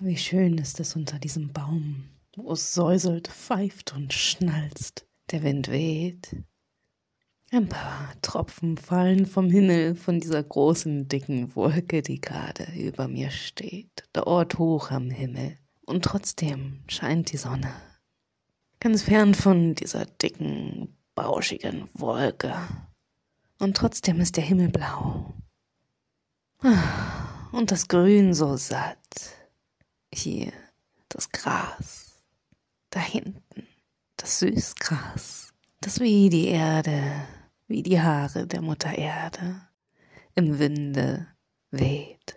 Wie schön ist es unter diesem Baum, wo es säuselt, pfeift und schnalzt. Der Wind weht. Ein paar Tropfen fallen vom Himmel, von dieser großen, dicken Wolke, die gerade über mir steht, dort hoch am Himmel. Und trotzdem scheint die Sonne. Ganz fern von dieser dicken, bauschigen Wolke. Und trotzdem ist der Himmel blau. Und das Grün so satt. Hier das Gras. Da hinten das Süßgras. Das wie die Erde, wie die Haare der Mutter Erde im Winde weht.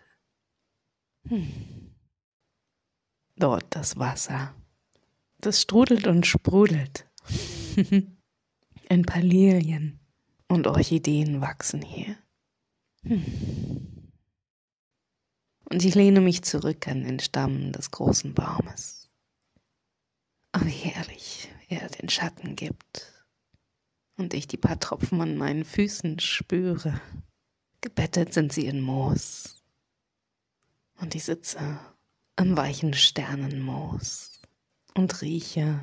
Dort das Wasser. Das strudelt und sprudelt. Ein paar Lilien und Orchideen wachsen hier. Und ich lehne mich zurück an den Stamm des großen Baumes. Oh, wie herrlich er den Schatten gibt und ich die paar Tropfen an meinen Füßen spüre. Gebettet sind sie in Moos und ich sitze am weichen Sternenmoos und rieche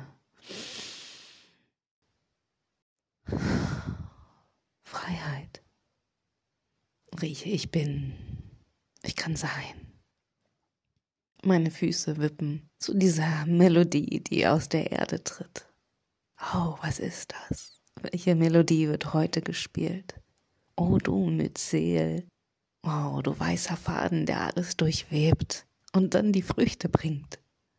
Freiheit. Rieche, ich bin, ich kann sein. Meine Füße wippen zu dieser Melodie, die aus der Erde tritt. Oh, was ist das? Welche Melodie wird heute gespielt? Oh, du Myzel. Oh, du weißer Faden, der alles durchwebt und dann die Früchte bringt.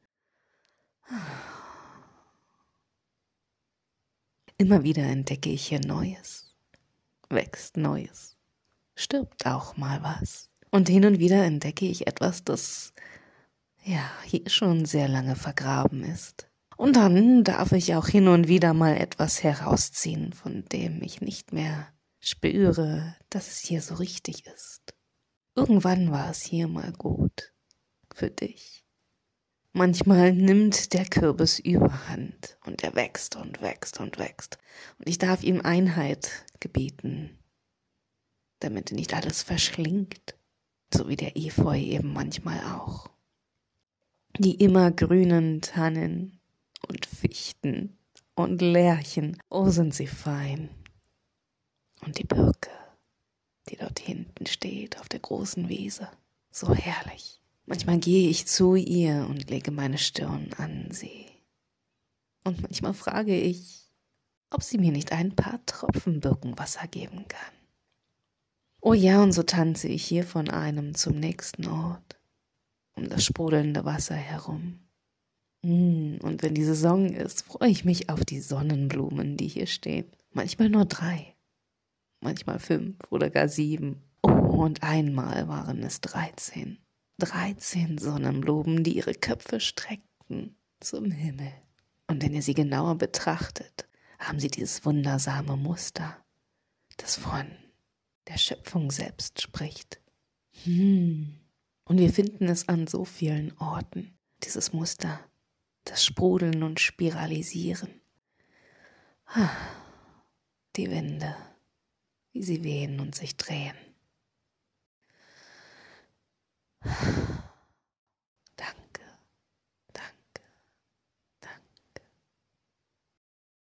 Immer wieder entdecke ich hier Neues. Wächst Neues. Stirbt auch mal was. Und hin und wieder entdecke ich etwas, das hier schon sehr lange vergraben ist. Und dann darf ich auch hin und wieder mal etwas herausziehen, von dem ich nicht mehr spüre, dass es hier so richtig ist. Irgendwann war es hier mal gut. Für dich. Manchmal nimmt der Kürbis Überhand und er wächst und wächst und wächst. Und ich darf ihm Einheit gebieten, damit er nicht alles verschlingt, so wie der Efeu eben manchmal auch. Die immergrünen Tannen und Fichten und Lärchen, oh sind sie fein. Und die Birke, die dort hinten steht auf der großen Wiese, so herrlich. Manchmal gehe ich zu ihr und lege meine Stirn an sie. Und manchmal frage ich, ob sie mir nicht ein paar Tropfen Birkenwasser geben kann. Oh ja, und so tanze ich hier von einem zum nächsten Ort, um das sprudelnde Wasser herum. Und wenn die Saison ist, freue ich mich auf die Sonnenblumen, die hier stehen. Manchmal nur 3, manchmal 5 oder gar 7. Oh, und einmal waren es 13. 13 Sonnenblumen, die ihre Köpfe streckten zum Himmel. Und wenn ihr sie genauer betrachtet, haben sie dieses wundersame Muster, das von der Schöpfung selbst spricht. Und wir finden es an so vielen Orten, dieses Muster, das Sprudeln und Spiralisieren. Die Winde, wie sie wehen und sich drehen.